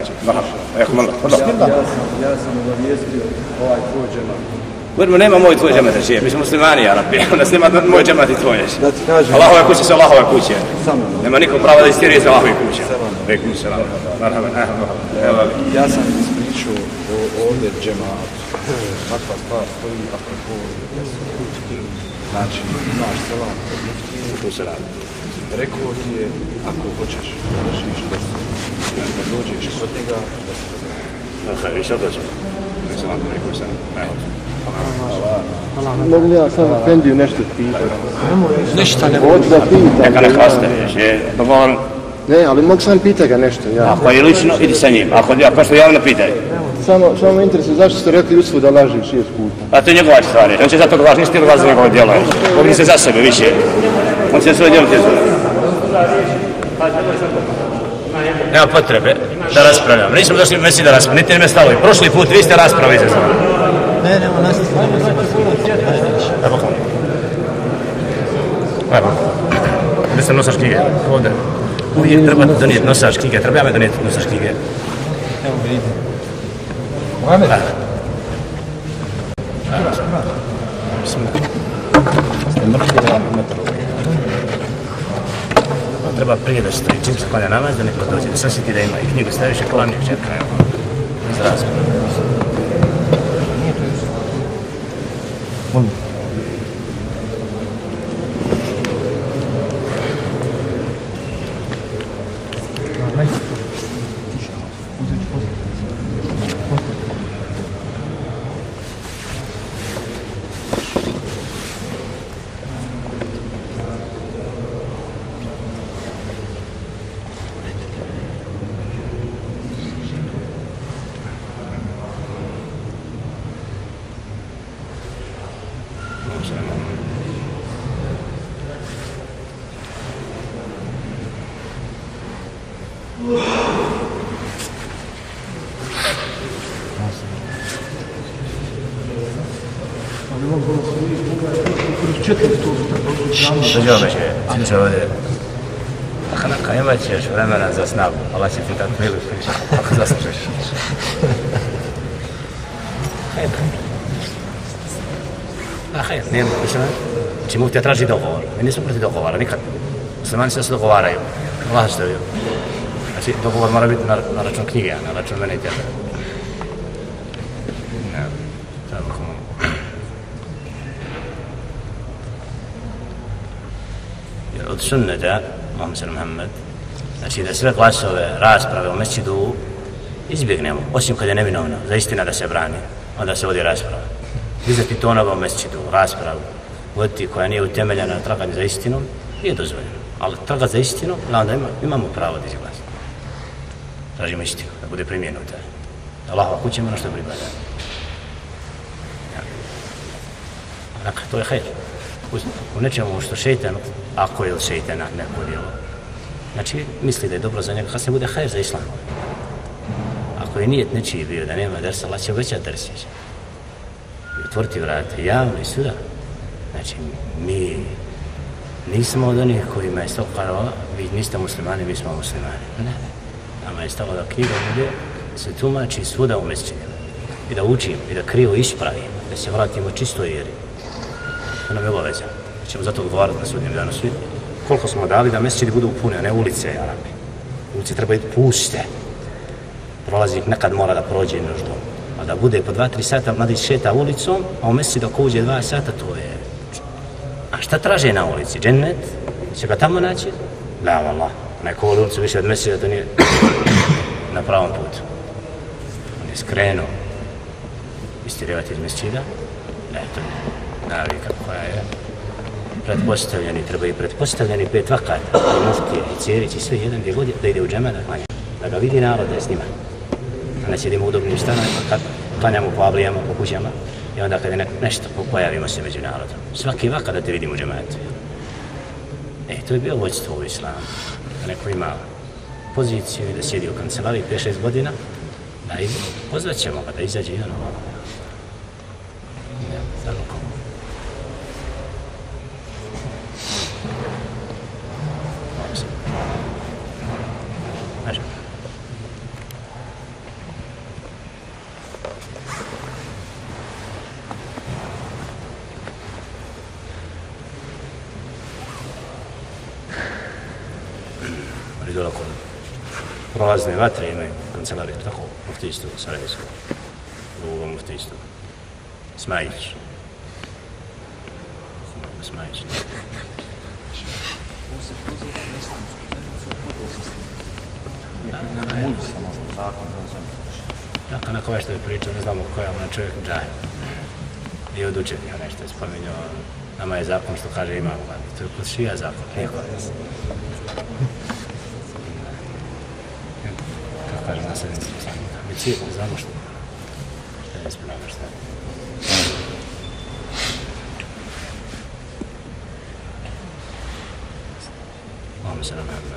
Ja sam obavijestio ovaj tvoj džemat. Govorimo, nema moj tvoj džemat reći, mi smo muslimani, Arabi, onda snima moj džemat i tvoj reći. Allahove kuće su Allahove kuće. Nema niko prava da istiruje iz Allahove kuće. Ja sam ispričao ovdje džemat. Takva stvar stoji apropo. Znači, imaš selam od muftije. Tu se radi. Rekao ti je, ako hoćeš da rešiš da dođeš kod njega, da se razgleda. Više dođe. Selam, rekao sam. Mogu li ja sam Efendiju nešto pitati? Ništa ne mogu da pitam. Neka ne ostaviš, je dovoljno. Ne, ali mogu sam pitati ga nešto. Ako je lično, idi sa njim. Ako ja pošto javno pitaj. Samo me interesuje zašto ste rekli Jusufu da laži 6 puta. A to je njegova stvar. On će zato laži, nisi ti laži za njegovo djelo. Ovdje se za sebe više. On će svoje djelo tjezu. Nema potrebe da raspravljamo. Nismo došli u mesi da raspravljamo. Niti ne stalo. Prošli put vi ste raspravu izazvali. Ne, nastavljamo. Evo kao. Evo. Gdje sam nosač knjige? Ovdje. Uvijek treba donijeti nosač knjige. Treba ja me donijeti nosač knjige. Evo ga ide. Mohamed? Treba prije da stoji. Čim se klanja namaz da neko dođe. Da sasjeti da ima i knjigu staviš i klanju četka. Iz razgovora. Molim. Dođe će ovdje. Ako imat ćeš vremena za snagu, Allah će ti tako milu pričati, ako zaslužeš. Hajde, nije mišljeno. Znači muftija traži dogovor, mi nismo protiv dogovora, nikad. Muslimani se dogovaraju, Allah što je. Znači dogovor mora biti na račun knjige, a na račun mene i tebe. Od sunneta, Muhammed, znači da sve glasove, rasprave u mesčidu izbjegnemo, osim kad je neminovno, za istina da se brani, onda se vodi rasprava. Dizati tonova u mesčidu, raspravu, voditi koja nije utemeljena na traganju za istinom, nije dozvoljeno. Ali tragat za istinu, onda imamo pravo da izglasimo. Tražimo istinu, da bude primjenuta. Allahova kuća ima ono što pripada. Dakle, to je hajr. U nečemu što šeitan, ako je od šeitana neko djelo, znači misli da je dobro za njega, kad se bude hajr za islam. Ako je nijet nečiji bio da nema dersa, Allah će obećati dersić. I otvoriti vrate javno i svuda. Znači, mi nismo od onih kojima je stao karova, vi niste muslimani, mi smo muslimani. Ne. Nama je stalo da knjiga bude se tumači svuda u mesčinima. I da učimo, i da krivo ispravimo, da se vratimo čistoj vjeri. To nam je obaveza. Ćemo zato odgovarati na sudnjem danu svi. Koliko smo dali da mesčini budu pune, a ne ulice, Arabi. Ulice treba biti puste. Prolaznik nekad mora da prođe nuždom. A da bude po 2-3 sata mladić šeta ulicom, a u meseci dok uđe 2 sata, to je... A šta traže na ulici? Džennet? Će ga tamo naći? La, vallah. Neko voli ulicu više od mesečina, to nije na pravom putu. On je skrenuo istirivati iz mesečina. Ne, to je navika koja je pretpostavljeni, treba i pretpostavljeni 5 vakata, i muftije, i cijerić, i sve jedan gdje god da ide u džema da klanja. Da ga vidi narod da je s njima. A ne sjedimo u udobnim stanovima, kad klanjamo po avlijama, po kućama, i onda kad je nešto pojavimo se među narodom. Svaki vakat da te vidimo u džematu. To je bio vođstvo u islamu. Da neko ima poziciju i da sjedi u kancelariji 5-6 godina, da pozvat ćemo ga da izađe i ono. Ali dole kod prolazne vatre imaju kancelariju, tako, muftijstvo, Sarajevsko, drugo muftijstvo, Smajić. Smajić. Tako na koje što je pričao, ne znamo koja je čovjek džahil. I od učenja nešto je spominjao, nama je zakon što kaže imam, to je kod šija zakon, nije kod nas. Kako kaže nasljednici, mi cijeli znamo što je ispravno što je. Ovo se nam je.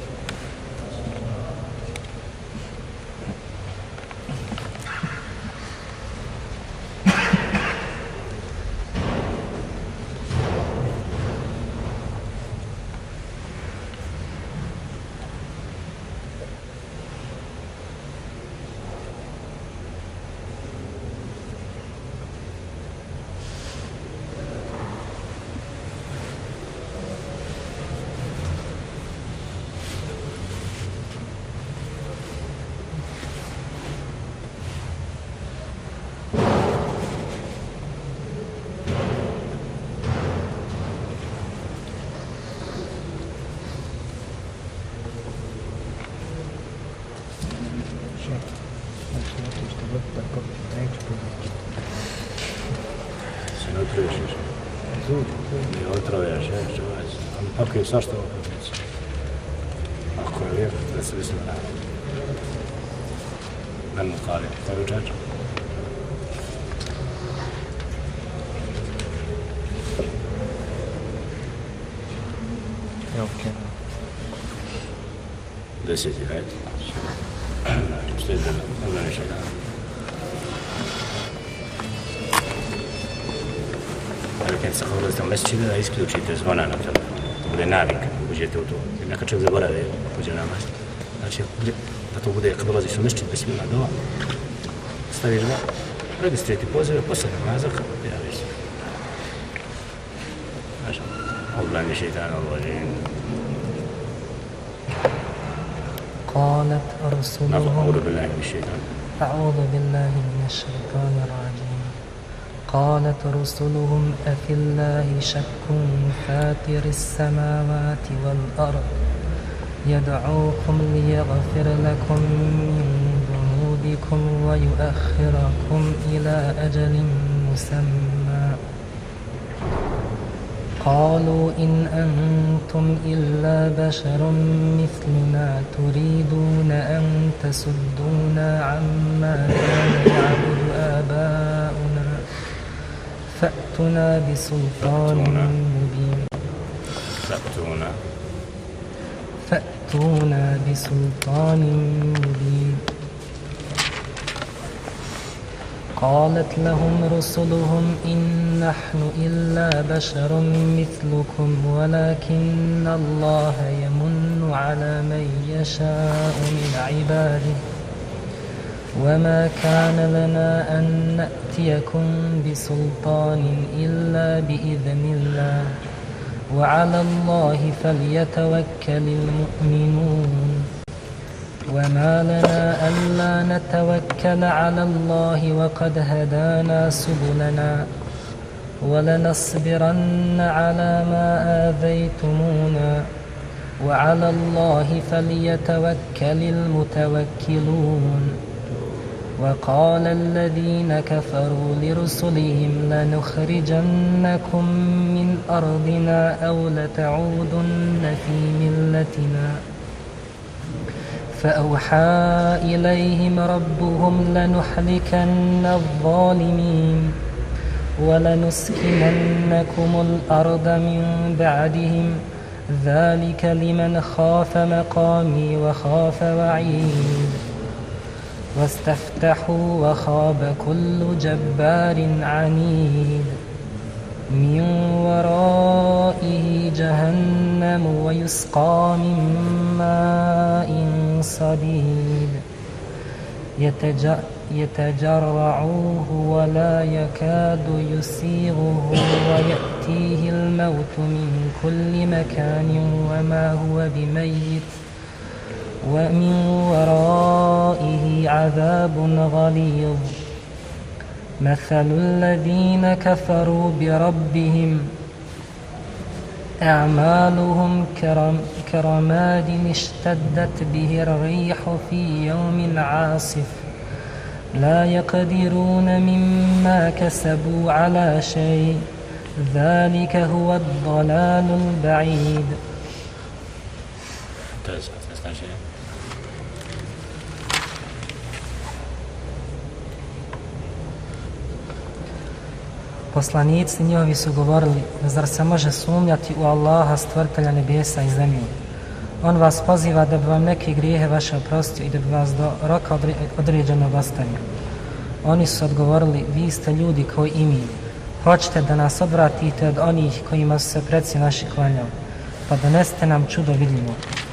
Se ne otroviš više. Ne otroviš, čuvac. Ako je svašta ovo propicu. Ako je lijep, da se mislim radi. Menu kali, to je učač. okej. 10 hajde. Što je da nešto dana. Ali kad se hodite u mesečine da isključite zvona na telefonu, to bude navika, uđete u to. Jer neka čovjek zaboravi, uđe namaz. Znači, da to bude kad dolaziš u mesečine, bismillah dova, staviš ga, registrirati pozive, posle namaza, javiš se. Znaš, oblani šeitan, oblani. قالت رسلهم أعوذ بالله من الشيطان أعوذ بالله من الشيطان الرجيم قالت رسلهم أفي الله شك فاطر السماوات والأرض يدعوكم ليغفر لكم من ذنوبكم ويؤخركم إلى أجل مسمى قالوا إن أنتم إلا بشر مثلنا تريدون أن تصدونا عما كان يعبد آباؤنا فأتنا بسلطان مبين فأتونا بسلطان مبين قالت لهم رسلهم إن نحن إلا بشر مثلكم ولكن الله يمن على من يشاء من عباده وما كان لنا أن نأتيكم بسلطان إلا بإذن الله وعلى الله فليتوكل المؤمنون وما لنا ألا نتوكل على الله وقد هدانا سبلنا ولنصبرن على ما آذيتمونا وعلى الله فليتوكل المتوكلون وقال الذين كفروا لرسلهم لنخرجنكم من أرضنا أو لتعودن في ملتنا فأوحى إليهم ربهم لنحلكن الظالمين ولنسكننكم الأرض من بعدهم ذلك لمن خاف مقامي وخاف وعيد واستفتحوا وخاب كل جبار عنيد من ورائه جهنم ويسقى من ماء صديد يتجرعوه ولا يكاد يسيغه ويأتيه الموت من كل مكان وما هو بميت ومن ورائه عذاب غليظ مثل الذين كفروا بربهم أعمالهم كرماد اشتدت به الريح في يوم عاصف لا يقدرون مما كسبوا على شيء ذلك هو الضلال البعيد. Poslanici njihovi su govorili, zar se može sumnjati u Allaha, stvoritelja nebesa i zemlje? On vas poziva da bi vam neke grijehe vaše oprostio i da bi vas do roka određenog ostavio. Oni su odgovorili, vi ste ljudi kao i mi. Hoćete da nas odvratite od onih kojima su se preci naši klanjali, pa donesite nam čudo vidljivo.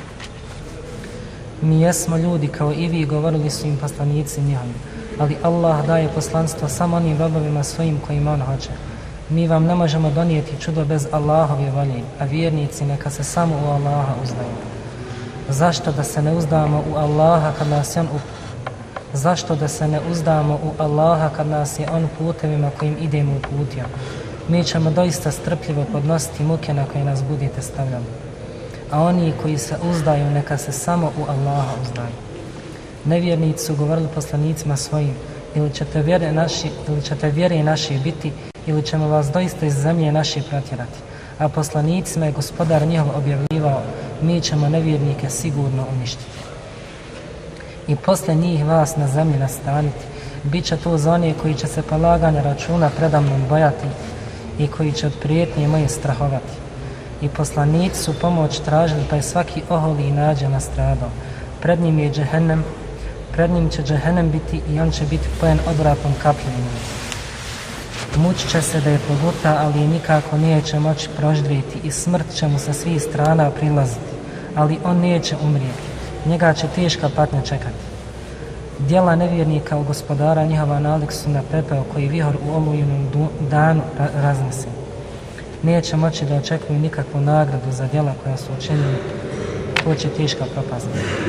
Mi jesmo ljudi kao i vi, govorili su im poslanici njihovi, ali Allah daje poslanstvo samo onim robovima svojim kojima on hoće. Mi vam ne možemo donijeti čudo bez Allahove volje, a vjernici neka se samo u Allaha uzdaju. Zašto da se ne uzdamo u Allaha kad nas je on Zašto da se ne uzdamo u Allaha kad nas je on putevima kojim idemo uputio? Mi ćemo doista strpljivo podnositi muke na koje nas budete stavljali. A oni koji se uzdaju neka se samo u Allaha uzdaju. Nevjernici su govorili poslanicima svojim, ili ćete vjere naše biti, ili ćemo vas doista iz zemlje naše protjerati. A poslanicima je gospodar njihov objavljivao, mi ćemo nevjernike sigurno uništiti. I posle njih vas na zemlji nastaniti. Biće to za one koji će se polaganja računa predamnom bojati i koji će od prijetnje moje strahovati. I poslanici su pomoć tražili, pa je svaki oholi i nađe nastradao. Pred njim će džehennem biti i on će biti pojen odvratnom kapljom. Mučit će se da je poguta, ali je nikako neće moći proždrijeti i smrt će mu sa svih strana prilaziti, ali on neće umrijeti. Njega će teška patnja čekati. Djela nevjernika u gospodara njihova nalik su na pepeo koji vihor u olujinom danu raznese. Neće moći da očekuju nikakvu nagradu za djela koja su učinili. To će teška propast.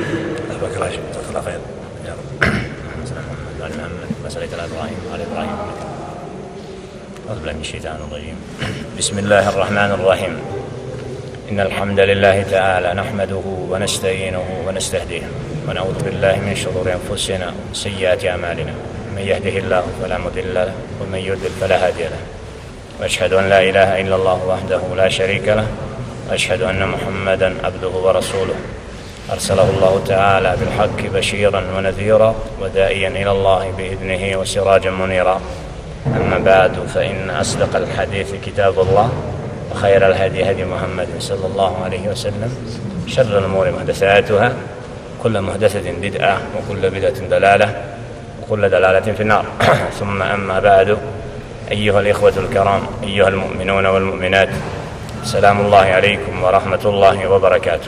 بسم الله الرحمن الرحيم إن الحمد لله تعالى نحمده ونستعينه ونستهديه ونعوذ بالله من شرور أنفسنا وسيئات أعمالنا من يهده الله فلا مضل له ومن يضلل فلا هادي له وأشهد أن لا إله إلا الله وحده لا شريك له وأشهد أن محمدا عبده ورسوله أرسله الله تعالى بالحق بشيرا ونذيرا وداعيا إلى الله بإذنه وسراجا منيرا أما بعد فإن أصدق الحديث كتاب الله وخير الهدي هدي محمد صلى الله عليه وسلم شر الأمور محدثاتها كل محدثة بدعة وكل بدعة ضلالة وكل ضلالة في النار ثم أما بعد أيها الإخوة الكرام أيها المؤمنون والمؤمنات سلام الله عليكم ورحمة الله وبركاته.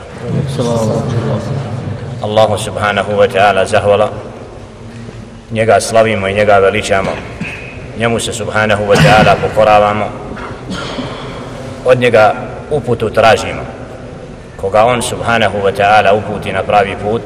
الله سبحانه وتعالى zahvala, njega slavimo i njega veličamo, njemu se subhanahu wa ta'ala pokoravamo, od njega uputu tražimo. Koga on subhanahu wa ta'ala uputi na pravi put,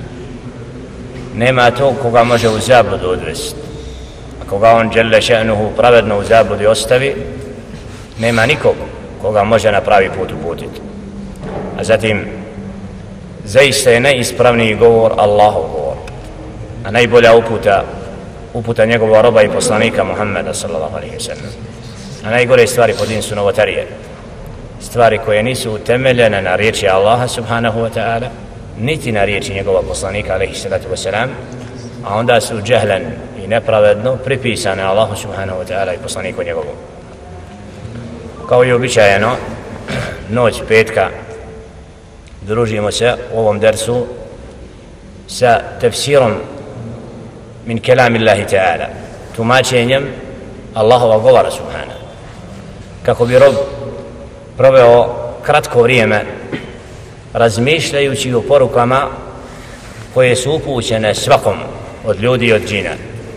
nema tog koga može u zabludu odvesti. A koga on dželle še'nuhu pravedno u zabludi ostavi, nema nikog koga može na pravi put uputiti. A zatim, zaista je najispravniji govor Allahov govor, a najbolja uputa njegova roba i poslanika Muhammeda sallallahu alaihi wa sallam. A najgore stvari po din su novotarije, stvari koje nisu utemeljene na riječi Allaha subhanahu wa ta'ala, niti na riječi njegova poslanika alaihi salatu wa salam, a onda su džehlen i nepravedno pripisane Allahu subhanahu wa ta'ala i poslaniku njegovu. Kao i običajeno, noć petka družimo se u ovom dersu sa tefsirom min kelamillahi ta'ala, tumačenjem Allahova govora subhanahu, kako bi rob proveo kratko vrijeme razmišljajući o porukama koje su upućene svakom od ljudi i od džina,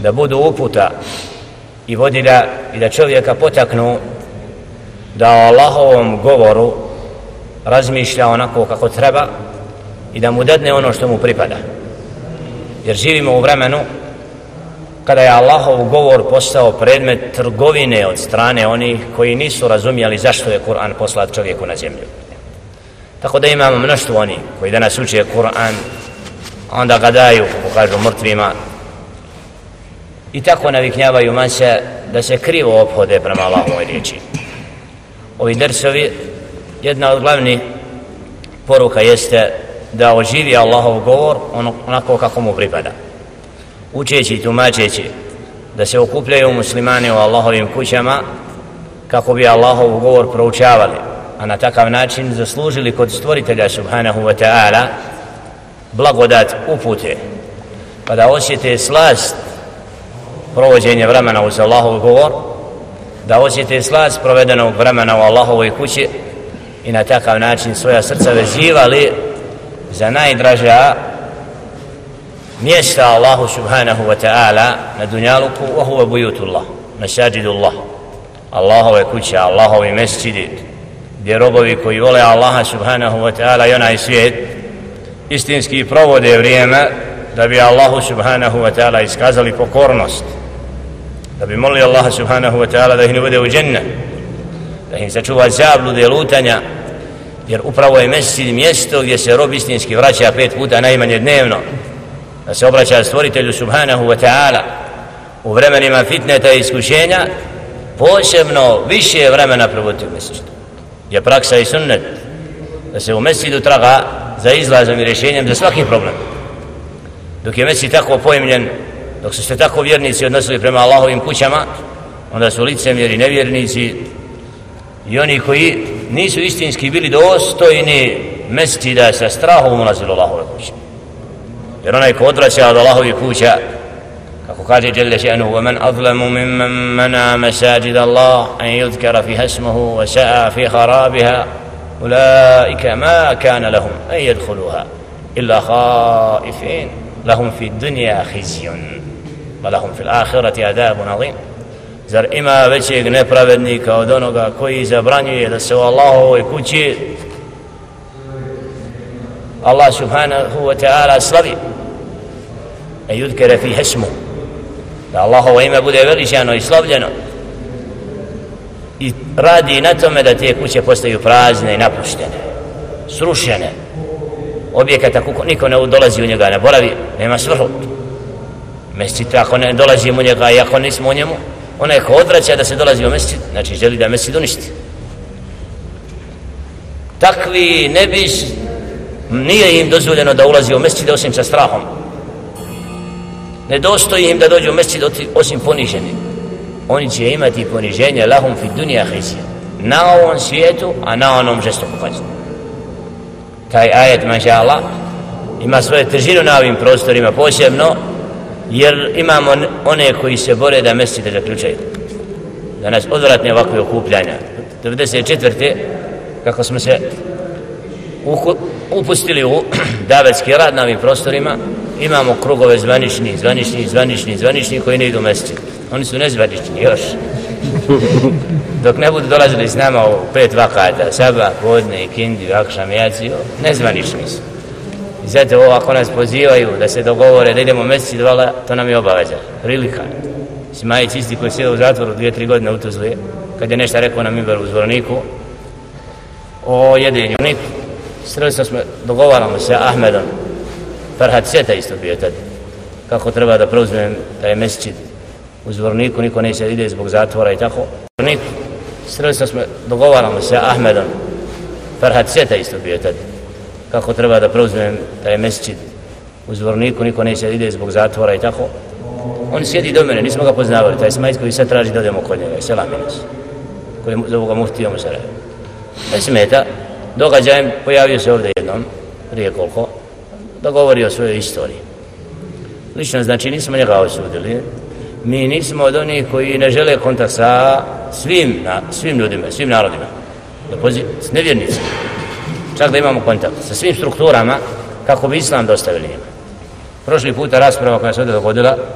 da budu uputa i vodilja i da čovjeka potaknu da o Allahovom govoru razmišlja onako kako treba i da mu dadne ono što mu pripada. Jer živimo u vremenu kada je Allahov govor postao predmet trgovine od strane onih koji nisu razumjeli zašto je Kur'an poslat čovjeku na zemlju. Tako da imamo mnoštvo onih koji danas uče Kur'an, onda ga daju, kako kažu, mrtvima, i tako naviknjavaju mase da se krivo ophode prema Allahovoj riječi. Ovi dersovi, jedna od glavnih poruka jeste da oživi Allahov govor onako kako mu pripada, učeći i tumačeći da se okupljaju muslimani u Allahovim kućama kako bi Allahov govor proučavali, a na takav način zaslužili kod stvoritelja subhanahu wa ta'ala blagodat upute, pa da osjete slast provođenja vremena uz Allahov govor, da osjete slast provedenog vremena u Allahovoj kući i na takav način svoja srca vezivali za najdraža mjesta Allahu subhanahu wa ta'ala na dunjaluku, wa huwa buyutullah, masajidullah, Allahove kuće, Allahovi mesčidi, gdje robovi koji vole Allaha subhanahu wa ta'ala i onaj svijet istinski provode vrijeme da bi Allahu subhanahu wa ta'ala iskazali pokornost, da bi molili Allaha subhanahu wa ta'ala da ih ne bude u džennet, da im sačuva zablude, lutanja, jer upravo je mesčid mjesto gdje se rob istinski vraća 5 puta najmanje dnevno, da se obraća stvoritelju subhanahu wa ta'ala u vremenima fitneta i iskušenja, posebno više vremena provoditi u mesčidu. Je praksa i sunnet da se u mesčidu traga za izlazom i rješenjem za svaki problem. Dok je mesčid tako pojmljen, dok su se tako vjernici odnosili prema Allahovim kućama, onda su licemjeri, nevjernici i oni koji nisu istinski bili dostojni mesčida sa strahom ulazili u Allahove kuće. Jer onaj ko odvraća od Allahovih kuća, kako kaže Jelle še'nuhu, وَمَنْ أَظْلَمُ مِمَّنْ مَنَعَ مَسَاجِدَ اللَّهِ أَنْ يُذْكَرَ فِيهَا اسْمُهُ وَسَعَى فِي خَرَابِهَا أُولَئِكَ مَا كَانَ لَهُمْ أَنْ يَدْخُلُوهَا إِلَّا خَائِفِينَ لَهُمْ فِي الدُّنْيَا خِزْيٌ وَلَهُمْ فِي الْآخِرَةِ عَذَابٌ عَظِيمٌ. Zar ima većeg nepravednika od onoga koji zabranjuje da se u Allahovoj kući Allah subhanahu wa ta'ala slavi, a yudkara fiha ismuhu, da Allahovo ime bude veličano i slavljeno, i radi na tome da te kuće postaju prazne i napuštene, srušene, objekata kako niko ne dolazi u njega, ne boravi, nema svrhu. Mesčid, ako ne dolazimo u njega i ako nismo u njemu, onaj ko odvraća da se dolazi u mesčid, znači želi da mesčid uništi. Takvi ne bi, nije im dozvoljeno da ulazi u mesčid osim sa strahom. Ne dostoji im da dođu u mesčid osim poniženi. Oni će imati poniženje lahum fi dunja hizja, na ovom svijetu, a na onom žestoku kaznu. Taj ajet, maša Allah, ima svoje težinu na ovim prostorima posebno, jer imamo one koji se bore da mesčide zaključaju, da nas odvratne ovakve okupljanja. 94. kako smo se upustili u davetski rad na ovim prostorima, imamo krugove zvanični koji ne idu u mesčid. Oni su nezvanični još. Dok ne budu dolazili s nama u 5 vakata, sabah, podne, ikindi, akšam, jaciju, nezvanični su. I zato ovo, ako nas pozivaju da se dogovore da idemo u mesčid, to nam je obaveza, prilika. Smajić isti koji sjeda u zatvoru 2-3 godine u Tuzli, kad je nešto rekao na mimberu u Zvorniku o jedenju. Sredstvo smo dogovaramo sa Ahmedom, Farhad Seta isto bio tad, kako treba da preuzmem taj mesčid u Zvorniku, niko neće ide zbog zatvora i tako. Sredstvo smo dogovaramo sa Ahmedom, Farhad Seta isto bio tad, kako treba da preuzmem taj mesčid u Zvorniku, niko neće ide zbog zatvora i tako. On sjedi do mene, nismo ga poznavali, taj Smajić koji sad traži da odemo kod njega, selami nas, koji zovu ga muftijom u Sarajevu. Ne smeta, događajem pojavio se ovdje jednom, prije koliko, da govori o svojoj istoriji. Lično, znači, nismo njega osudili, mi nismo od onih koji ne žele kontakt sa svim ljudima, svim narodima, s nevjernicima, čak da imamo kontakt sa svim strukturama kako bi Islam dostavili njima. Prošli puta rasprava koja se ovdje dogodila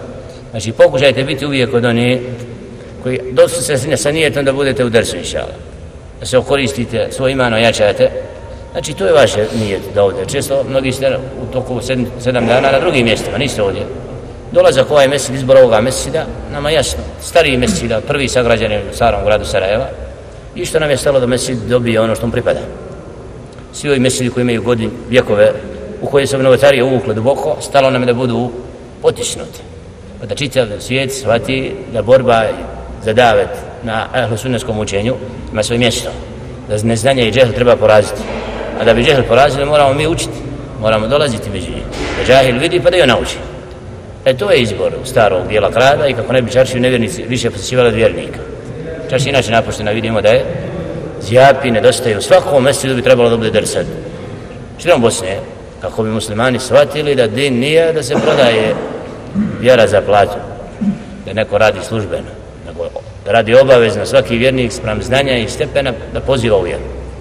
Znači pokušajte biti uvijek od one koji dosta se sa nijetom da budete u dersu inšala, da se okoristite, svoj iman ojačate. Znači to je vaše nijet da ovdje. Često mnogi ste u toku 7 dana na drugim mjestima, niste ovdje. Dolazak ovaj mesjid, izbor ovoga mesjida, nama jasno, stariji mesjida, prvi sagrađeni u starom gradu Sarajeva, i što nam je stalo da mesjid dobije ono što mu pripada. Svi ovi mesjidi koji imaju godine, vjekove, u koje su novotarije uvukle duboko, stalo nam je da budu potisnuti. Pa da čitav svijet shvati da borba za davet na ahlusunneskom učenju ima svoje mjesto. Da neznanje i džehl treba poraziti. A da bi džehl porazili moramo mi učiti, moramo dolaziti među njih. Da džahil vidi pa da joj nauči. To je izbor starog dijela grada i kako ne bi čaršiju nevjernici više posjećivali od vjernika. Čaršija inače napuštena, vidimo da je zjapi, nedostaju. U svakom mjestu bi trebalo da bude dersad. Širom Bosne, kako bi muslimani shvatili da din nije da se prodaje vjera za platu, da neko radi službeno, nego da radi obavezno svaki vjernik spram znanja i stepena da poziva u vjeru.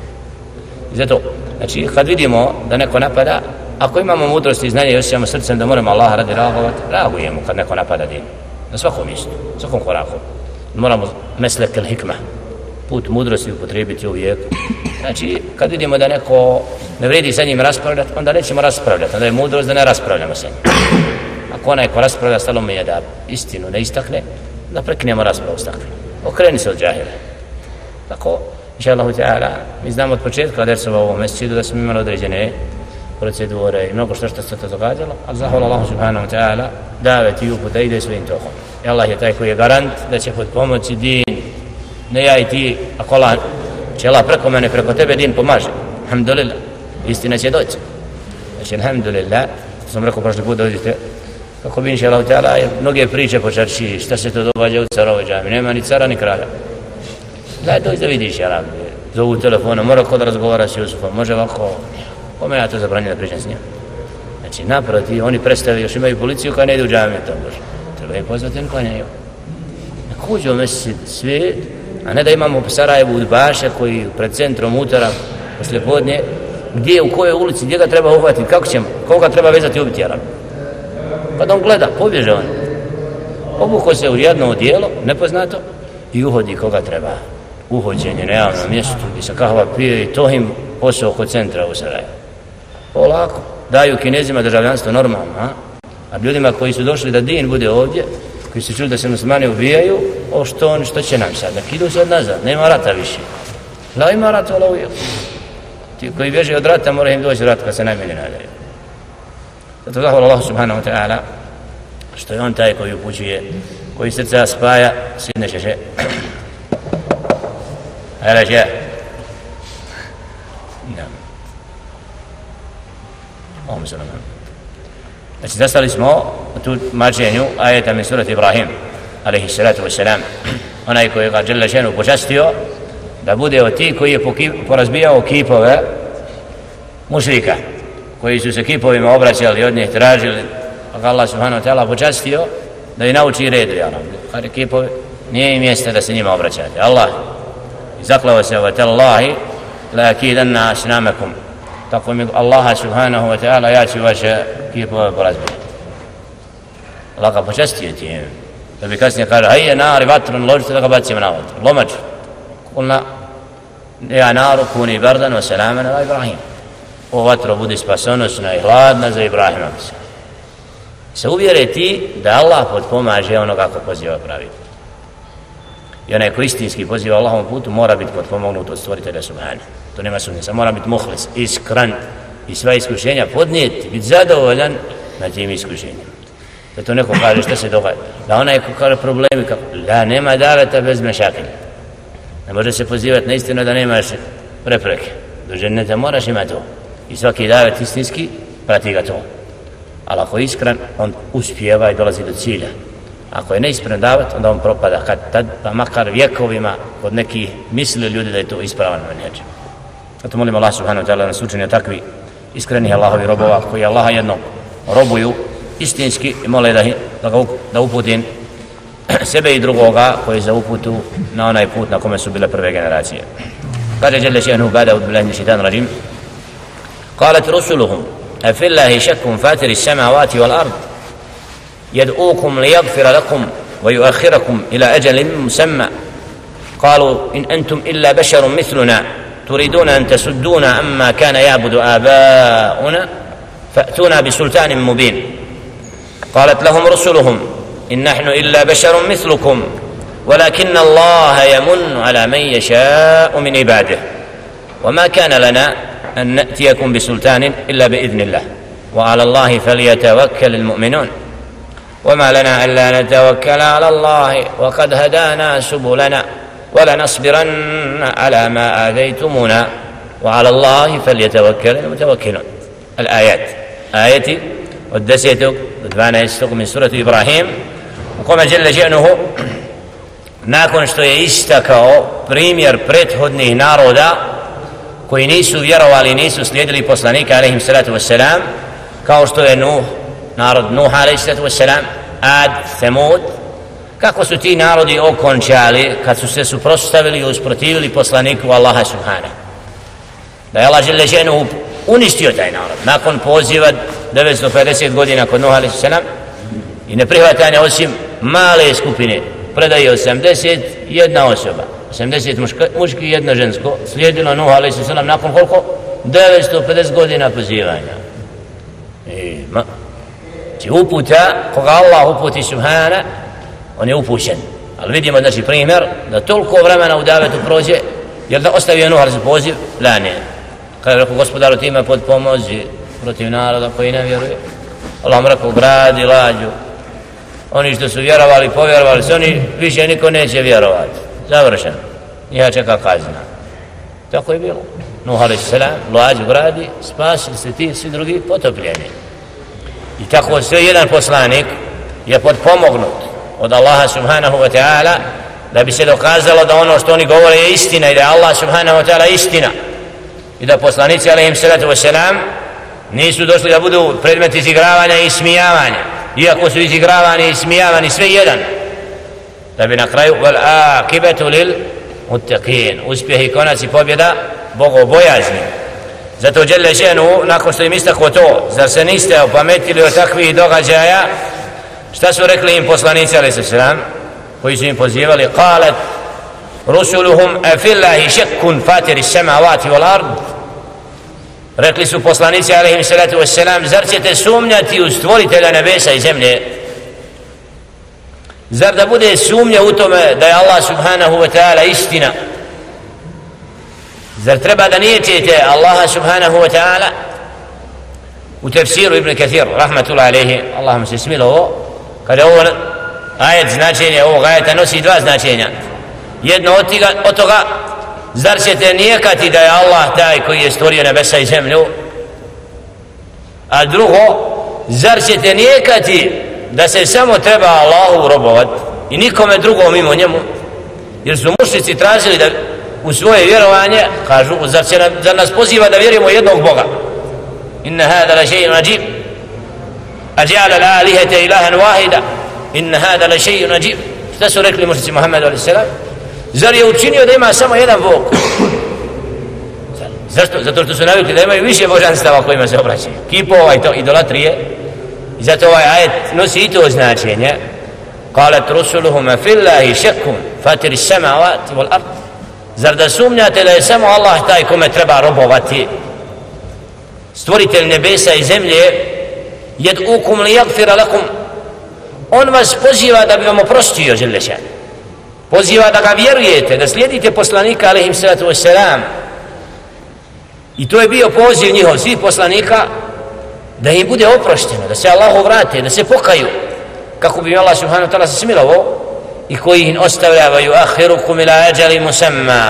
I zato, znači, kad vidimo da neko napada, ako imamo mudrosti i znanje i osjećamo srcem da moramo Allaha radi reagovati, reagujemo kad neko napada din. Na svakom mjestu, svakom koraku. Moramo meslek el hikma, put mudrosti upotrijebiti uvijek. Znači, kad vidimo da neko ne vredi sa njim raspravljati, onda nećemo raspravljati, onda je mudrost da ne raspravljamo sa njim. Ako onaj ko raspravlja, stalo mi je da istinu ne istakne, da prekinemo raspravu s takvim. Okreni se od džahila. Tako, inša Allahu ta'ala, mi znamo od početka dersova u ovom mesjidu da smo imali određene procedure i mnogo što se to događalo, ali zahvala Allahu subhanahu wa ta'ala, davet i uputa ide svojim tokom. I Allah je taj koji je garant da će pod pomoći din, ne ja i ti, ako Allah će Allah preko mene, preko tebe din pomaže. Alhamdulillah, istina će doći. Znači, alhamdulillah, to sam rekao prošli put, dođite, kako bi inša Allah ta'ala, jer mnoge priče po čaršiji, šta se to događa u Carovoj džami, nema ni cara ni kralja. Daj dođi da vidiš, ja rabbi, zovu telefona, mora kod razgovara s Jusufom, može ovako, kome ja to zabranio da pričam s njim? Znači, naproti, oni predstavljaju, još imaju policiju koja ne ide u džamiju, to bože. Treba je pozvati, ne klanjaju. Nek uđe u mesjid svijet, a ne da imamo u Sarajevu udbaše koji pred centrom utorak, poslije podnje, gdje, u kojoj ulici, gdje ga treba uhvatiti, kako ćemo, koga treba vezati i ubiti, ja rabbi. Kad on gleda, pobježe on. Obuko se u jedno odijelo, nepoznato, i uhodi koga treba. Uhođenje na javnom mjestu, gdje se kahva pije i to im posao kod centra u Sarajevu. Polako, daju Kinezima državljanstvo normalno, a ljudima koji su došli da din bude ovdje, koji su čuli da se muslimani ubijaju, što će nam sad? Nek idu sad nazad, nema rata više. La ima rata, ala uvijek. Ti koji bježe od rata, mora im doći rat kad se najmilje nadaju. Zato zahvala Allah subhanahu wa ta'ala što je on taj koji upućuje, koji srca spaja, sidne šeše. Hajla še. Ovom se nam. Znači, zastali smo u tu mačenju ajeta min surati Ibrahim, alaihi salatu wassalam. Onaj koji ga Jalla šenu počastio da bude od ti koji je porazbijao kipove mušrika, koji su se kipovima obraćali, od njih tražili, pa ga Allah subhanahu wa ta'ala počastio da i nauči redu, kada kipovi, nije im mjesta da se njima obraćate. Allah, zaklao se wa tallahi, la akidanna asnamakum, tako mi Allaha subhanahu wa ta'ala, ja ću vaše kipove porazbiti. Allah ga počastio tim, da bi kasnije kaže, hajje nari vatrun, ložite da ga bacimo na vatru, lomač, kulna, ja naru kuni bardan wa salaman ala Ibrahim. O vatro budi spasonosna i hladna za Ibrahima. Se uvjere ti da Allah potpomaže onoga ko poziva pravi. I onaj ko istinski poziva Allahovom putu mora biti potpomognut od stvoritelja subhana. To nema sumnje, mora biti muhlis, iskran i sva iskušenja podnijeti, biti zadovoljan na tim iskušenjima. Da to neko kaže šta se događa. Da onaj ko kaže problemi, da nema daveta bez mešakina. Ne može se pozivati na istinu da nemaš prepreke. Do dženneta moraš imati to. I svaki davet istinski prati ga to. Ali ako je iskren, on uspijeva i dolazi do cilja. Ako je neiskren davet, onda on propada kad tad, pa makar vjekovima kod nekih misli ljudi da je to ispravan menheđ. Zato molim Allah subhanahu wa ta'ala da nas učini takvi iskrenih Allahovi robova koji Allaha jedno robuju istinski i mole da uputim sebe i drugoga koji za uputu na onaj put na kome su bile prve generacije. Kaže Jalla še'nuhu ba'da a'udhu billahi minash shaitanir rajim. قالت رسلهم أفي الله شك فاتر السماوات والأرض يدعوكم ليغفر لكم ويؤخركم إلى أجل مسمى قالوا إن أنتم إلا بشر مثلنا تريدون أن تسدونا عما كان يعبد آباؤنا فأتونا بسلطان مبين قالت لهم رسلهم إن نحن إلا بشر مثلكم ولكن الله يمن على من يشاء من عباده وما كان لنا أن نأتيكم بسلطان إلا بإذن الله وعلى الله فليتوكل المؤمنون وما لنا ألا نتوكل على الله وقد هدانا سبلنا ولنصبرن على ما آذيتمونا وعلى الله فليتوكل المتوكلون. الآيات آيتي ودسيتك ودفانا يستق من سورة إبراهيم وقام جل شأنه nakon što je istakao primjer prethodnih naroda koji nisu vjerovali, nisu slijedili poslanika alejhi salatu vesselam, kao što je Nuh, narod Nuh alejhi salatu vesselam, Ad, Semud, kako su ti narodi okončali kad su se suprotstavili i usprotivili poslaniku Allaha subhanahu. Da je Allah dželle še'nuhu uništio taj narod nakon poziva 950 godina kod Nuh alejhi salam i neprihvatanja osim male skupine, predaje 81 osoba, 80 muški i jedna žensko, slijedilo Nuh alejhi salam nakon koliko? 950 godina pozivanja. Znači uputa, koga Allah uputi subhana, on je upućen. Ali vidimo znači primjer da toliko vremena u davetu prođe, jer da ostavio Nuh alejhi poziv, la ne. Kada je rekao gospodaru ti me podpomozi protiv naroda koji ne vjeruje, Allah mu rekao gradi lađu, oni što su vjerovali, povjerovali se, oni više niko neće vjerovati, završeno, njiha čeka kazna. Tako je bilo. Nuh alejhi salam lađu gradi, spasili se ti svi drugi potopljeni. I tako sve jedan poslanik je potpomognut od Allaha subhanahu wa ta'ala da bi se dokazalo da ono što oni govore je istina i da je Allah subhanahu wa ta'ala istina i da poslanici alejhi salatu wassalam nisu došli da budu predmet izigravanja i ismijavanja, iako su izigravani i ismijavani sve jedan, da bi na kraju wal akibatu lil muttaqin, uspjeh i konac i pobjeda bogobojazni. Zato dželle še'nuhu nakon što im istaklo to, zar se niste opametili od takvih događaja, šta su rekli im poslanici alejhi salam koji su im pozivali? Qalat rusuluhum afillahi shakkun fatiri samawati wal ard, rekli su poslanici alejhi salatu vesselam, zar ćete sumnjati u stvoritelja nebesa i zemlje? Zar da bude sumnja u tome da je Allah subhanahu wa ta'ala istina? Zar treba da niječete Allaha subhanahu wa ta'ala? U tefsiru Ibn Kathir rahmatullahi alejhi, Allah mu se smilo ovo, kada ovo ajet, značenje ovog ajeta nosi dva značenja. Jedno od toga, zar ćete nijekati da je Allah taj koji je stvorio nebesa i zemlju? A drugo, zar ćete nijekati da se samo treba Allahu robovat i nikome drugom mimo njemu? Jer su mušrici tražili da u svoje vjerovanje kažu, zar nas poziva da vjerujemo jednog Boga? Inna hada la še'un ađib ađa'ala la alihete ilahan wahida inna hada la še'un ađib. Šta su rekli mušrici Muhammedu alejhi salam? Zar je učinio da ima samo jedan Bog? Zašto? Zato što su navikli da imaju više božanstava kojima se obraćaju, kipova i to, idolatrije. I zato ovaj ajet nosi i to značenje. Qalat rusuluhum afillahi shakkun fatiri samawati wal ard, zar da sumnjate da je samo Allah taj kome treba robovati, stvoritelj nebesa i zemlje? Yad'ukum liyaghfira lakum, on vas poziva da bi vam oprostio dželle še'nuhu, poziva da ga vjerujete, da slijedite poslanika alejhi salatu vesselam. I to je bio poziv njihov, svih poslanika, da im bude oprošteno, da se Allahu vrate, da se pokaju, kako bi Allah subhanahu wa ta'ala se smilovao, i koji ih ostavljavaju ahirukum ila ajali musamma,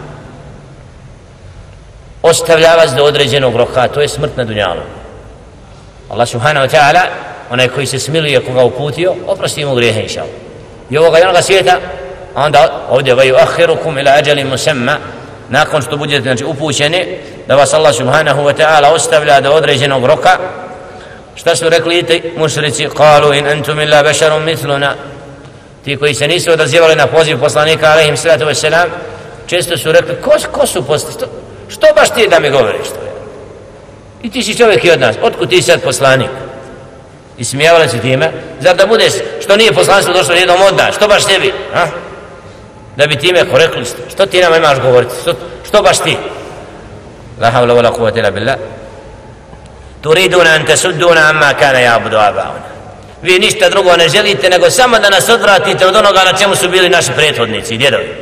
ostavlja vas do određenog roka, to je smrt na dunjalu. Allah subhanahu wa ta'ala, onaj koji se smiluje, koga uputio, oprosti mu grijehe inša Allah. I ovoga i onoga svijeta, a onda ovdje vaju ahirukum ila ajali musamma, nakon što budete znači upućeni, da vas Allah subhanahu wa ta'ala ostavlja do određenog roka. Šta su rekli ti mušrici? Qalu in antum illa basharun mithluna, ti koji se nisu odazivali na poziv poslanika alejhi salatu vesselam, često su rekli ko su poslanici, što baš ti da mi govoriš to? I ti si čovjek i od nas, otkud ti sad poslanik? I smijavali se time. Zar da budeš, što nije poslanstvo došlo jednom od nas, što baš tebi? A? Da bi time rekli, što ti nama imaš govoriti? Što baš ti? La havla wala quwwata illa billah. Turiduna an tasudduna amma kana ya'budu aba'una. Vi ništa drugo ne želite nego samo da nas odvratite od onoga na čemu su bili naši prethodnici i djedovi.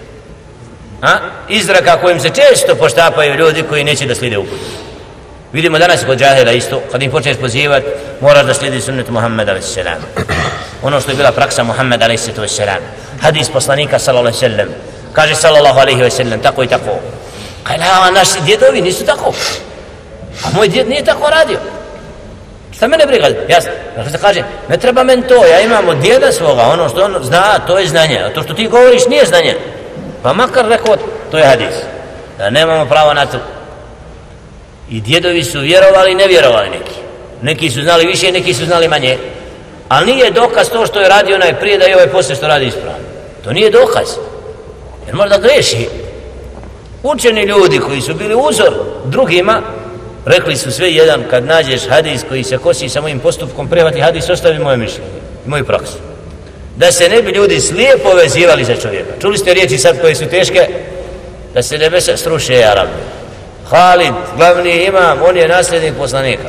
Izraka kojim se često poštapaju ljudi koji neće da slijede uput. Vidimo danas kod džahila isto, kad im počneš pozivati, moraš da slijedi sunnet Muhammed a.s. Ono što je bila praksa Muhammed a.s. Hadis poslanika sallallahu alaihi wa sallam. Kaže sallallahu alaihi wa sallam, tako i tako. Kaj la, naši djedovi nisu tako. A moj djed nije tako radio. Šta mene briga? Jasno. Dakle se kaže, ne treba men to, ja imam od djeda svoga, ono što on zna, to je znanje. A to što ti govoriš nije znanje. Pa makar rekao, to je hadis. Da nemamo pravo na to. I djedovi su vjerovali i ne vjerovali neki. Neki su znali više, neki su znali manje. Ali nije dokaz to što je radio onaj prije da i ovaj poslije što radi ispravno. To nije dokaz. Jer možda greši. Učeni ljudi koji su bili uzor drugima, rekli su sve jedan, kad nađeš hadis koji se kosi sa mojim postupkom, prihvati hadis, ostavi moje mišljenje, moju praksu. Da se ne bi ljudi slijepo vezivali za čovjeka. Čuli ste riječi sad koje su teške? Da se nebesa sruše, ja Rabbi. Halid, glavni imam, on je nasljednik poslanika.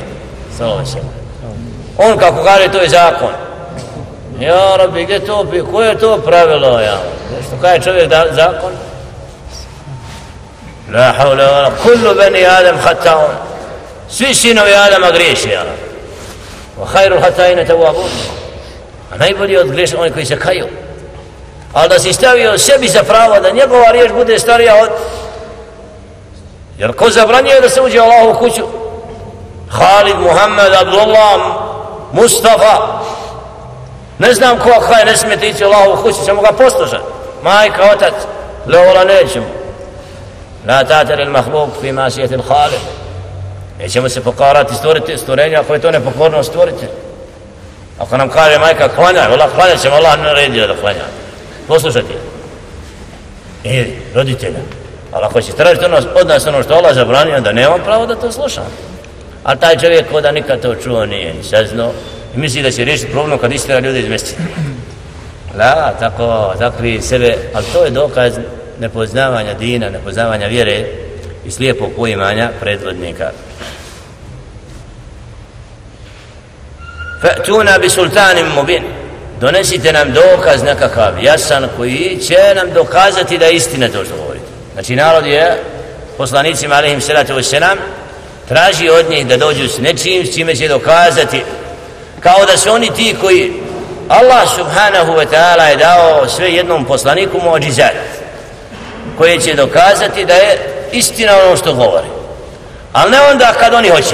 On kako kaže, to je zakon. Ja Rabbi, gdje to, koje je to pravilo? Ja? Što kaže čovjek da zakon? La havla wala kullu bani Adam khata'un. Svi sinovi Adama griješi, ja Rabbi. Wa khairul khata'ina tawwabun. A najbolji od griješa oni koji se kaju. Ali da si stavio sebi za pravo da njegova riječ bude starija od... Jer ko zabranjuje da se uđe u Allahovu kuću? Halid, Muhammed, Abdullah, Mustafa. Ne znam ko kaj ne smijete ići u Allahovu kuću, ćemo ga poslušati. Majka, otac, leola nećemo. La ta'tar il mahluk fi masijeti il Halid. Nećemo se pokarati stvorenju ako je to nepokorno stvoriti. Ako nam kaže majka klanjaj, Allah klanjaj ćemo, Allah naredio da klanjaj. Poslušati. Roditelja. Ali ako će tražiti od nas ono što Allah zabranio, da nemam pravo da to slušam. Ali taj čovjek ko da nikad to čuo nije ni saznao i misli da će riješiti problem kad istira ljudi iz mjeseca. La, tako zakri sebe, ali to je dokaz nepoznavanja dina, nepoznavanja vjere i slijepog poimanja predvodnika. Fa'tuna bi sultanim mubin. Donesite nam dokaz nekakav jasan koji će nam dokazati da je istina to što govorite. Znači narod je poslanicima alaihim salatu wassalam traži od njih da dođu s nečim s čime će dokazati kao da su oni ti koji Allah subhanahu wa ta'ala je dao sve jednom poslaniku muadžizat koje će dokazati da je istina ono što govori, ali ne onda kad oni hoće.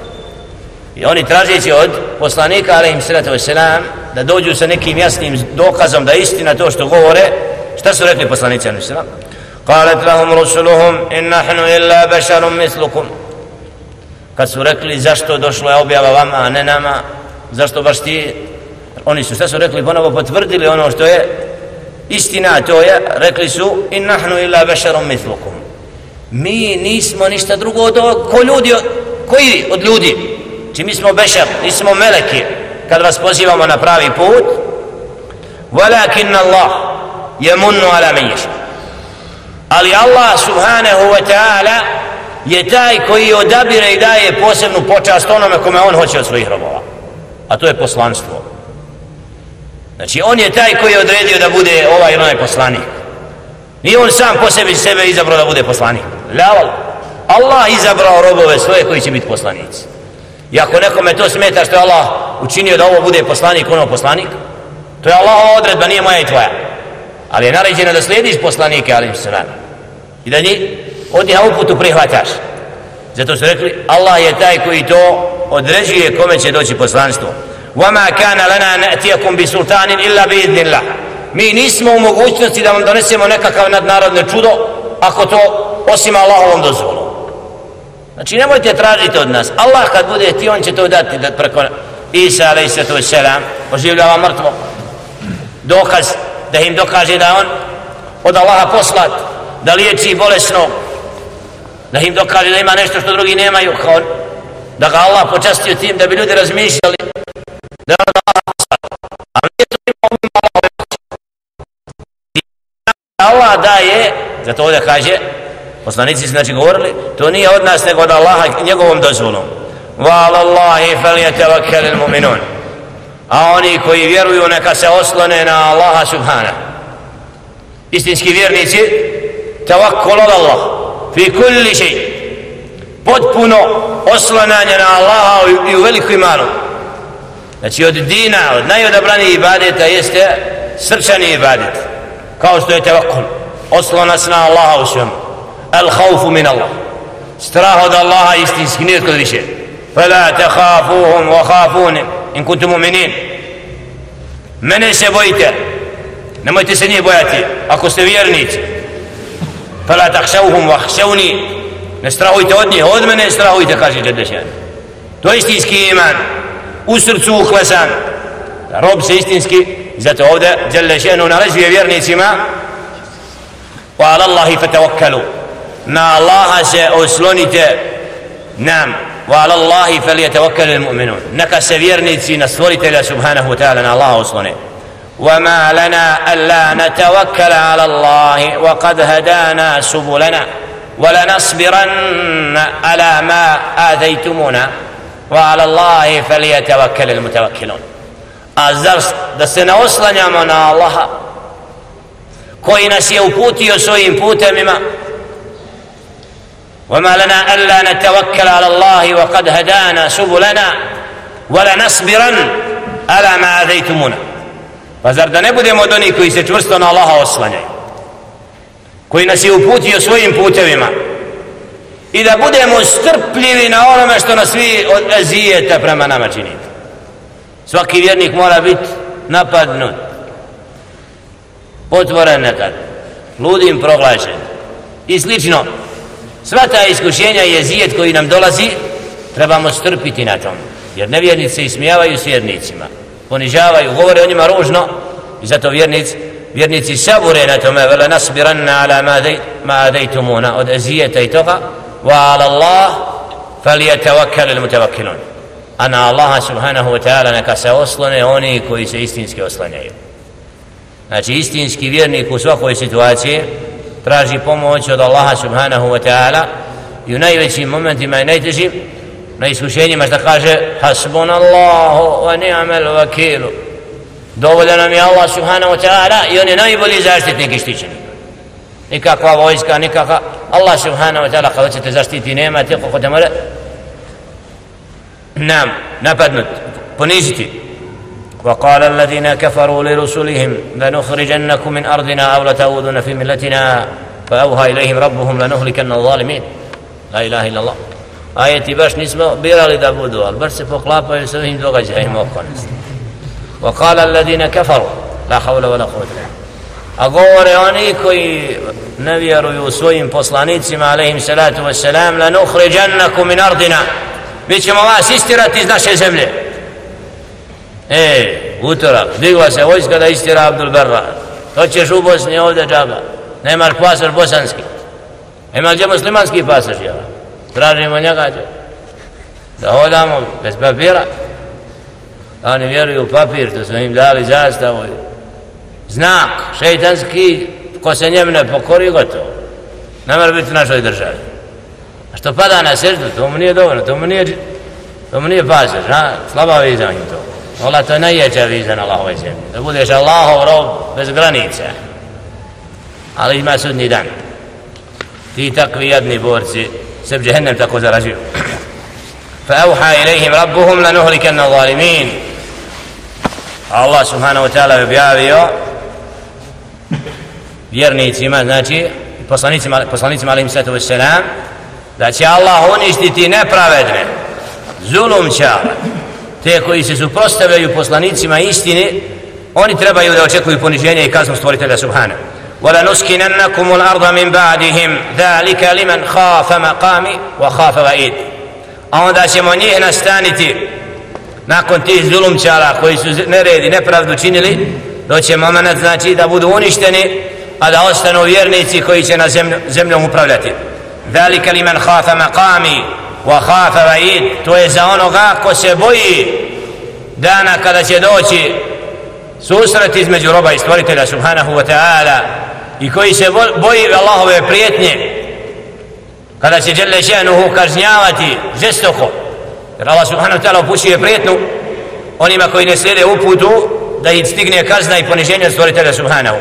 I oni tražeći od poslanika alaihim salatu wassalam da dođu sa nekim jasnim dokazom da je istina to što govore, šta su rekli poslanici alaihim salatu wassalam? قالت لهم رسلهم إن نحن إلا بشر مثلكم. Kad su rekli zašto došla je objava vama, a ne nama, zašto baš ti, oni su šta su rekli, ponovo potvrdili ono što je istina, to je, rekli su in nahnu illa basharun mithlukum. Mi nismo ništa drugo ko ljudi, koji od ljudi, či mi smo bešar, nismo meleki, kad vas pozivamo na pravi put. Walakin Allah yamunnu ala man yasha. Ali Allah subhanahu wa ta'ala je taj koji odabire i daje posebnu počast onome kome on hoće od svojih robova, a to je poslanstvo. Znači on je taj koji je odredio da bude ovaj ili onaj poslanik. Nije on sam po sebi sebe izabrao da bude poslanik. Allah izabrao robove svoje koji će biti poslanici. I ako nekome to smeta što je Allah učinio da ovo bude poslanik, ono poslanik, to je Allahova odredba, nije moja i tvoja. Ali je naređeno da slijediš poslanike alaihim salam i da od njih uputu prihvataš. Zato su rekli Allah je taj koji to određuje kome će doći poslanstvo. وَمَا كَانَ لَنَا نَأْتِيَكُمْ بِسُلْطَانٍ إِلَّا بِإِذْنِ اللَّهِ. Mi nismo u mogućnosti da vam donesemo nekakav nadnarodne čudo ako to osim Allahovom dozvolom. Znači nemojte tražiti od nas. Allah kad bude ti, on će to dati da preko Isa alejhiselatu vesselam oživljava mrtvo. Dokaz da im dokaže da on od Allaha poslat, da liječi bolesno, da im dokaže da ima nešto što drugi nemaju, da ga Allah počastio tim da bi ljudi razmišljali da je od Allaha poslanik. Ali nije to imao Allahove moći. Allah daje, zato ovdje kaže, poslanici su znači govorili, to nije od nas nego od Allaha njegovom dozvolom. وَعَلَى اللَّهِ فَلْيَتَوَكَّلِ الْمُؤْمِنُونَ. A oni koji vjeruju neka se oslone na Allaha subhanahu. Istinski vjernici, tawakkul ala Allah fi kulli shay. Potpuno oslanjanje na Allaha i u veliku i malu. Znači od dina, od najodabranijih ibadeta jeste srčani ibadet. Kao što je tawakkul, oslonac na Allaha u svemu. Al-khawfu min Allah. Strah od Allaha istinski, nije kod više. فَلَا تَخَافُوهُمْ وَخَافُونِ إِنْ كُنْتُمْ مُؤْمِنِينَ. Mene se bojite, nemojte se njih bojati ako ste vjernici. فَلَا تَخْشَوْهُمْ وَخْشَوْنِي. Ne strahujte od njih, od mene strahujte, kaže Đelešan. To je istinski iman, u srcu uklesan. Rob se istinski, zato ovdje Đelešanu naređuje vjernicima وَعَلَى اللَّهِ فَتَوَكَّلُوا. Na Allaha se oslonite. Nam وَعَلَى اللَّهِ فَلْيَتَوَكَّلِ الْمُؤْمِنُونَ. Neka se vjernici na stvoritelja subhanahu wa ta'ala na Allaha oslone. وَمَا لَنَا أَلَّا نَتَوَكَّلَ عَلَى اللَّهِ وَقَدْ هَدَانَا سُبُلَنَا وَلَنَصْبِرَنَّ عَلَى مَا آذَيْتُمُونَا وَعَلَى اللَّهِ فَلْيَتَوَكَّلِ الْمُتَوَكِّلُونَ. A zar da se ne oslanjamo na Allaha koji nas je uputio svojim putemima? وما لنا ألا نتوكل على الله وقد هدانا سبلنا ولنصبرن على ما آذيتمونا. Pa zar da ne budemo od onih koji se čvrsto na Allaha oslanjaju, koji nas je uputio svojim putevima, i da budemo strpljivi na onome što nas vi od ezijeta prema nama činite. Svaki vjernik mora biti napadnut, otvoren nekad, ludim proglašen i slično. Sva ta iskušenja i ezijet koji nam dolazi trebamo strpiti na tom, jer nevjernici se ismijavaju s vjernicima, ponižavaju, govore o njima ružno, i zato vjernici sabure na tome. Vela nasbiranna ala ma adejtumuna, od ezijeta i toga. Wa ala Allah falijatavakkal il mutavakkilun. A na Allaha subhanahu wa ta'ala neka se oslone oni koji se istinski oslanjaju. Znači istinski vjernik u svakoj situaciji traži pomoć od Allaha subhanahu wa ta'ala i u najvećim momentima i najtežim, na iskušenjima, što kaže hasbunallahu wa ni'mal vakilu, dovoljan nam je Allah subhanahu wa ta'ala i on je najbolji zaštitnik i štićenik. Nikakva vojska, nikakva, Allah subhanahu wa ta'ala kada ćete zaštiti, nema te kako te mora nam napadnut, poniziti. وقال الذين كفروا لرسلهم لنخرجنكم من أرضنا أو لتعودن في ملتنا فأوحى إليهم ربهم لنهلكن الظالمين. لا إله إلا الله. Ajeti baš nismo birali da budu, ali baš se poklapaju s ovim događajima oko nas. وقال الذين كفروا لا حول ولا قوة إلا بالله. A govore oni koji ne vjeruju svojim poslanicima alejhim salatu vesselam, لنخرجنكم من أرضنا. Mi ćemo vas istirati iz naše zemlje. Utorak, digla se vojska da istira Abdul Berra. To ćeš u Bosni ovdje džaba. Nemaš pasoš bosanski. Ima gdje muslimanski pasoš, jel? Tražimo njega da hodamo bez papira. Oni vjeruju u papir, to smo im dali zastavu. Znak, šeitanski, ko se njem ne pokori, gotovo. Ne mora biti u našoj državi. A što pada na srdu, to mu nije dovoljno, to mu nije pasoš, slaba viza on to. Allah, to je najjača viza na Allahove zemlji, da budeš Allahov rob bez granice. Ali ima sudnji dan. Ti takvi jadni borci se u džehennem tako zaražuju. فَأَوْحَى إِلَيْهِمْ رَبُّهُمْ لَنُهْلِكَنَّ الظَّالِمِينَ. Allah subhanahu wa ta'ala je objavio vjernicima, znači poslanicima alejhim salatu vesselam, da će Allah uništiti nepravedne, zulumčare, te koji se suprotstavljaju poslanicima istini. Oni trebaju da očekuju poniženje i kaznu stvoritelja subhanahu. وَلَنُسْكِنَنَّكُمُ الْأَرْضَ مِنْ بَعْدِهِمْ ذَلِكَ لِمَنْ خَافَ مَقَامِ وَخَافَ وَعِيدِ. A onda ćemo njih nastaniti nakon tih zulumčara koji su nered i nepravdu činili, doće moment, znači, da budu uništeni, a da ostanu vjernici koji će na zemljom upravljati. ذَلِكَ لِمَنْ خَافَ مَقَامِ وَخَافَ وَعِيدِ. To je za onoga ko se boji dana kada će doći susret između roba i stvoritelja subhanahu wa ta'ala i koji se boji Allahove prijetnje, kada će dželle šanuhu kažnjavati žestoko, jer Allah subhanahu wa ta'ala upućuje prijetnu onima koji ne slijede uputu da ih stigne kazna i poniženje od stvoritelja subhanahu.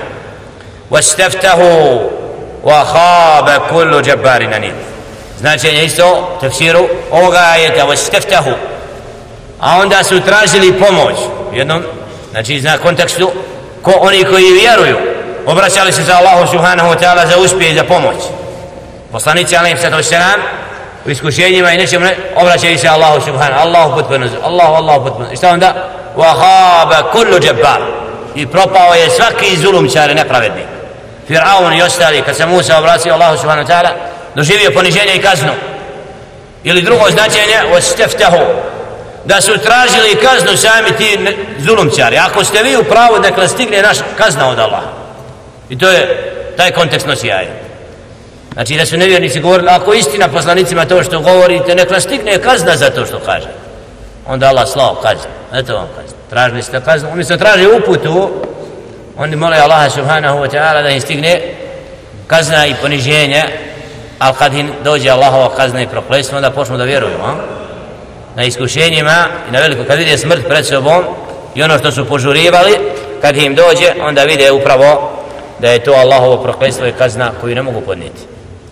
Wastaftahu wa khaba kullu jabbarin anid. Značenje isto tefsiru ovoga ajeta wastaftahu, a onda su tražili pomoć jednom, znači na kontekstu ko oni koji vjeruju obraćali se za Allahu subhanahu wa ta'ala za uspjeh i za pomoć. Poslanici alejhi salatu vesselam u iskušenjima i nečemu obraćaju se Allahu subhanahu, Allahu potpuno, Allahu potpuno. I šta onda? Wa khaba kullu jabbar, i propao je svaki zulumčar i nepravednik. Firaun i ostali, kad se Musa obratio Allahu subhanahu wa ta'ala, doživio poniženje i kaznu. Ili drugo značenje wastaftahu, da su tražili kaznu sami ti zulumčari. Ako ste vi u pravu, nek nas stigne naša kazna od Allaha. I to je taj kontekst nosi ajet. Znači da su nevjernici govorili, ako istina poslanicima to što govorite, nek nas stigne kazna za to što kaže. Onda Allah slao kaznu. Eto vam kazna. Tražili ste kaznu, umjesto traži uputu, oni mole Allaha subhanahu wa ta'ala da im stigne kazna i poniženje, ali kad im dođe Allahova kazna i prokletstvo, onda počnu da vjeruju. Na iskušenjima i na veliko, kad vide smrt pred sobom i ono što su požurivali, kad im dođe, onda vide upravo da je to Allahovo prokletstvo i kazna koju ne mogu podnijeti.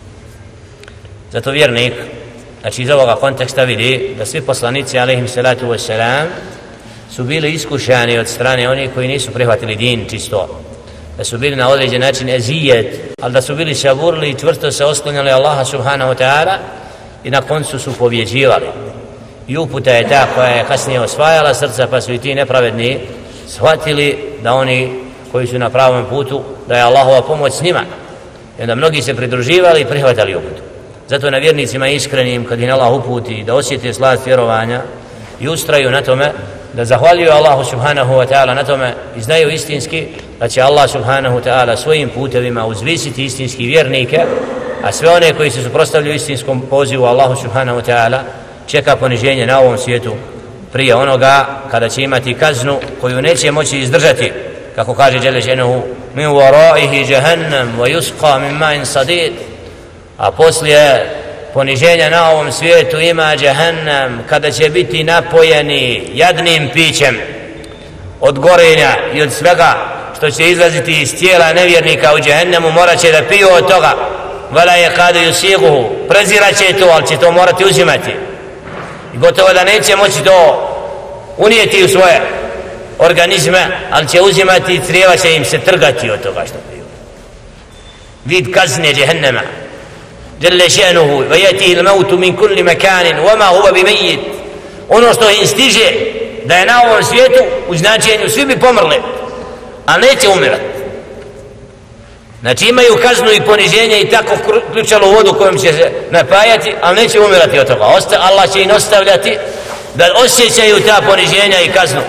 Zato vjernik, znači iz ovoga konteksta vidi da svi poslanici alejhim salatu wassalam su bili iskušani od strane onih koji nisu prihvatili din čisto, da su bili na određen način ezijet, ali da su bili saburili i čvrsto se oslanjali Allaha subhanahu wa ta'ala i na koncu su pobjeđivali. I uputa je ta koja je kasnije osvajala srca, pa su i ti nepravedni shvatili da oni koji su na pravom putu, da je Allahova pomoć s njima. I onda mnogi se pridruživali i prihvatali uputu. Zato na vjernicima iskrenim, kad im Allah uputi, da osjete slast vjerovanja i ustraju na tome, da zahvaljuju Allahu subhanahu wa ta'ala na tome i znaju istinski da će Allah subhanahu wa ta'ala svojim putevima uzvisiti istinski vjernike, a sve one koji se suprotstavljaju istinskom pozivu Allahu subhanahu wa ta'ala čeka poniženje na ovom svijetu prije onoga kada će imati kaznu koju neće moći izdržati, kako kaže dželle šanuhu min waraihi jahannam wa yusqa min ma'in sadid, a poslije poniženja na ovom svijetu ima jahannam kada će biti napojeni jadnim pićem od gorenja i od svega što će izlaziti iz tijela nevjernika u jahannamu, morat će da piju od toga, vala je kada yusighuhu, prezirat će to, ali će to morati uzimati i gotovo da neće moći to unijeti u svoje organizme, ali će uzimati i crijeva će im se trgati od toga što piju. Vid kazne jahannama dželle šanuhu wa yatihi al-mautu min kulli makanin wa ma huwa bimayyit, ono što im stiže da je na ovom svijetu u značenju svi bi pomrli, a neće umirati. Znači imaju kaznu i poniženje i tako ključalu vodu kojom će se napajati, ali neće umirati od toga. Allah će im ostavljati da osjećaju ta poniženja i kaznu.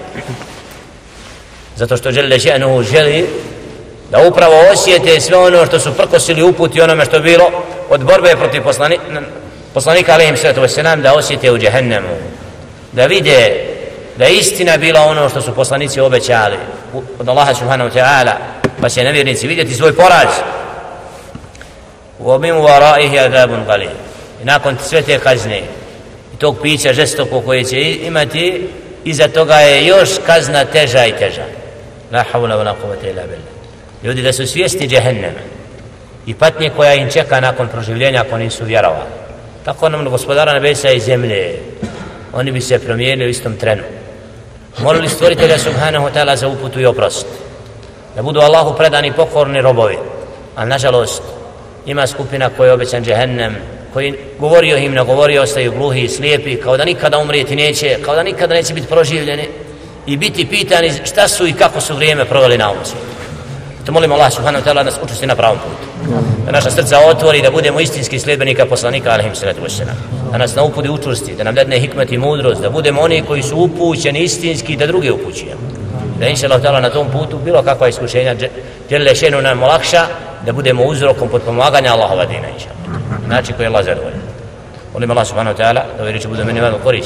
Zato što dželle šanuhu želi da upravo osjete sve ono što su prkosili uputi onome što bilo od borbe protiv poslanika alejhi salatu vesselam, da osjete u džehennamu, da vide da je istina bila ono što su poslanici obećali od Allaha subhanahu wa ta'ala, pa će nevjernici vidjeti svoj poraz. wa min waraihi adabun qalil, i nakon sve te kazne i tog pića žestoko koje će imati, iza toga je još kazna teža i teža. La hawla wa la quwwata illa billah. Ljudi da su svjesni džehennema i patnje koja im čeka nakon proživljenja ako nisu vjerovali, tako nam gospodara nebesa i zemlje, oni bi se promijenili u istom trenu. Molili stvoritelja subhanahu wa ta'ala za uputu i oprost, da budu Allahu predani pokorni robovi, ali nažalost ima skupina koja je obećan džehennem, koji govorio im, ne govorio, ostaju gluhi i slijepi, kao da nikada umrijeti neće, kao da nikada neće biti proživljeni i biti pitani šta su i kako su vrijeme proveli na ovom svijetu. To molimo Allah subhanahu wa ta'ala da nas učesti na pravom putu, da naša srca otvori, da budemo istinski sljedbenika poslanika alejhi salatu vesselam, da nas na uputi učvrsti, da nam dadne hikmet i mudrost, da budemo oni koji su upućeni istinski, da druge upućujemo, da inshallah ta'ala na tom putu bilo kakva iskušenja dželle šanuhu nam olakša, da budemo uzrokom potpomaganja Allahova dina inshallah, znači koji je Allah zadovoljan. Molim Allah subhanahu wa ta'ala da ove riječi budu meni vrlo korisne,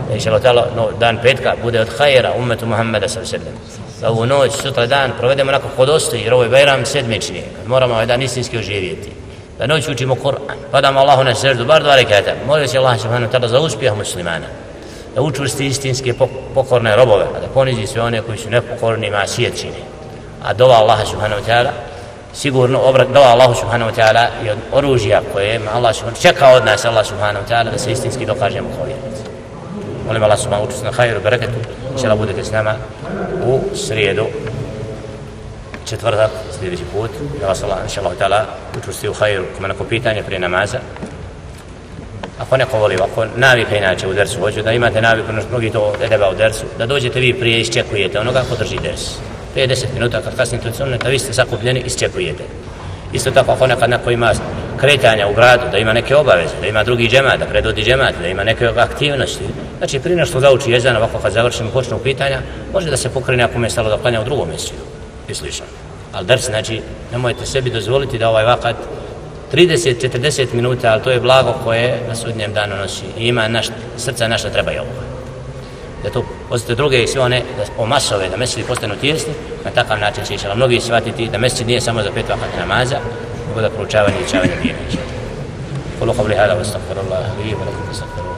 da inša Allah dan petka bude od hajera ummetu Muhammeda sallallahu alejhi ve sellem. Da ovu noć, sutra dan provedemo onako hodostoji, jer ovo je Bajram sedmični, kad moramo ovaj dan istinski oživjeti. Da noć učimo Kur'an, padamo Allahu na seždu, bar 2 rekata, molio se Allah subhanahu wa ta'ala za uspjeh muslimana. Da učvrsti istinske pokorne robove, a da ponizi sve one koji su nepokorni i masijet čine. A dova Allaha subhanahu wa ta'ala, sigurno dova Allahu subhanahu wa ta'ala i od oružja koje Allah čeka od nas Allah subhanahu wa ta'ala da se istinski dokažemo kao vjernici. Molim Allah subhanahu wa ta'ala na hajru, bereketu, inšallah budete s nama u srijedu, četvrtak, sljedeći put, da vas Allah inšallah ta'ala učvrsti u hajru, kome neko pitanje prije namaza. Ako neko voli, ako navika inače u dersu, hoću da imate naviku, mnogi to edeba u dersu, da dođete vi prije i isčekujete onoga ko drži ders. Prije 10 minuta kad kasnite od sunneta, vi ste sakupljeni, isčekujete. Isto tako ako nekad neko ima kretanja u gradu, da ima neke obaveze, da ima drugi džemat, da predvodi džemat, da ima neke aktivnosti. Znači prije nešto zauči jezan, ovako kad završimo počnu pitanja, može da se pokrene ako me je stalo da klanja u drugom mjestu i slično. Ali ders, znači, nemojte sebi dozvoliti da ovaj vakat 30-40 minuta, ali to je blago koje na sudnjem danu nosi i ima srca naša treba i ovoga. Da to pozite druge i sve one o masove, da meseci postanu tijesni, na takav način će išala mnogi shvatiti da meseci nije samo za 5 vakata namaza, nego da proučavanje i učavanje vjere. Kulu qavli hada wa astaghfirullah li wa lakum fastaghfiruhu.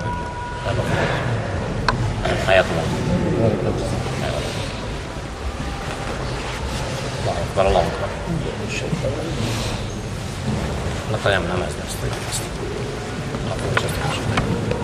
Hayakum Allah. Allahu akbar. Allah qiyam namaz. Allah